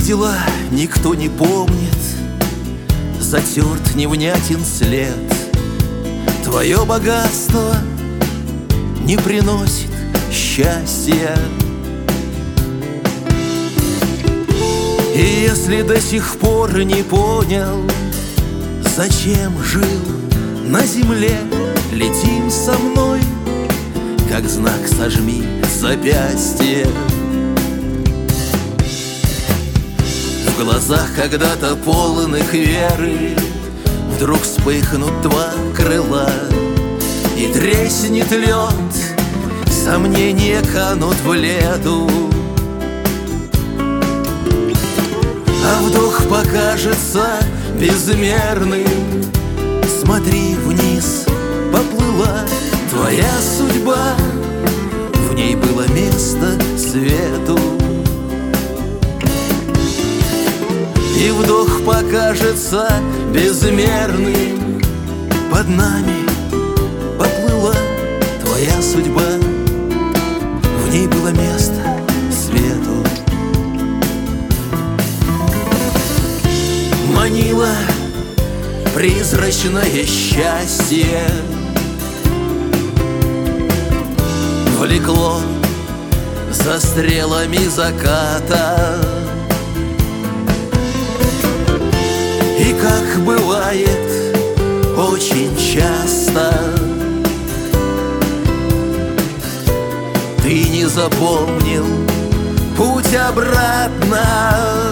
дела никто не помнит, затерт невнятен след. Твое богатство не приносит счастья. И если до сих пор не понял, зачем жил на земле, летим со мной, как знак сожми запястье. В глазах когда-то полных веры вдруг вспыхнут два крыла, и треснет лед, сомнения канут в лету. А вдох покажется безмерным, смотри вниз, поплыла твоя судьба, в ней было место свету. И вдох покажется безмерным, под нами поплыла твоя судьба, в ней было место свету. Манило призрачное счастье, влекло за стрелами заката. И как бывает очень часто, ты не запомнил путь обратно.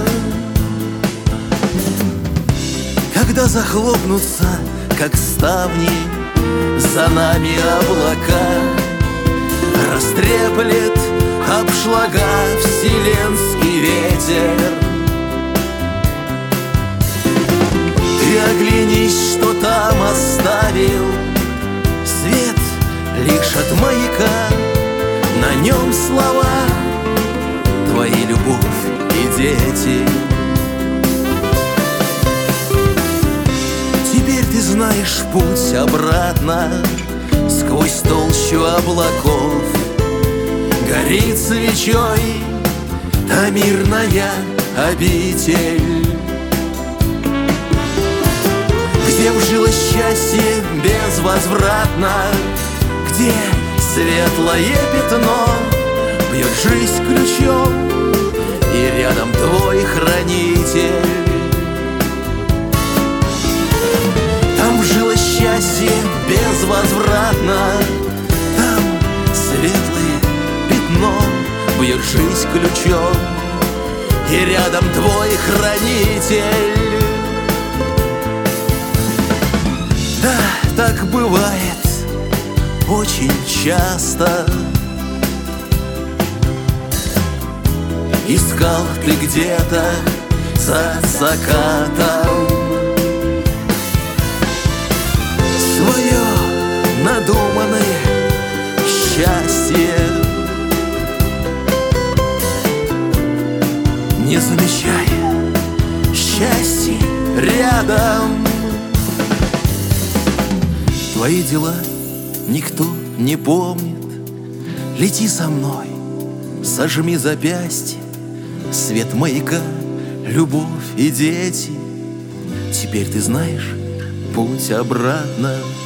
Когда захлопнутся, как ставни, за нами облака, растреплет обшлага вселенский ветер. Ты оглянись, что там оставил свет лишь от маяка, на нем слова твои, любовь и дети. Теперь ты знаешь путь обратно, сквозь толщу облаков горит свечой та мирная обитель, где вжилось счастье безвозвратно, где светлое пятно бьет жизнь ключом, и рядом твой хранитель. Там вжилось счастье безвозвратно, там светлое пятно бьет жизнь ключом, и рядом твой хранитель. Да, так бывает очень часто. Искал ты где-то за закатом свое надуманное счастье, не замечая счастье рядом. Твои дела никто не помнит, лети со мной, сожми запястье, свет маяка, любовь и дети. Теперь ты знаешь путь обратно.